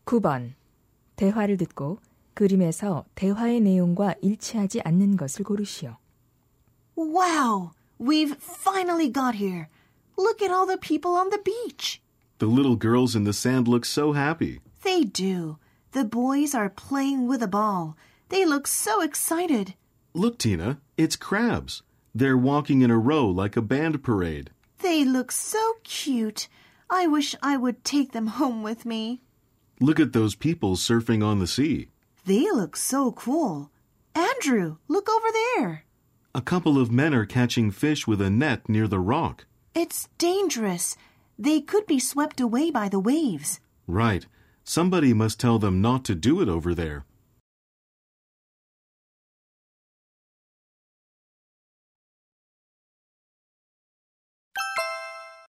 9번. 대화를 듣고 그림에서 대화의 내용과 일치하지 않는 것을 고르시오. Wow! We've finally got here. Look at all the people on the beach. The little girls in the sand look so happy. They do. The boys are playing with a ball. They look so excited. Look, Tina, it's crabs. They're walking in a row like a band parade. They look so cute. I wish I would take them home with me. Look at those people surfing on the sea. They look so cool. Andrew, look over there. A couple of men are catching fish with a net near the rock. It's dangerous. They could be swept away by the waves. Right. Somebody must tell them not to do it over there.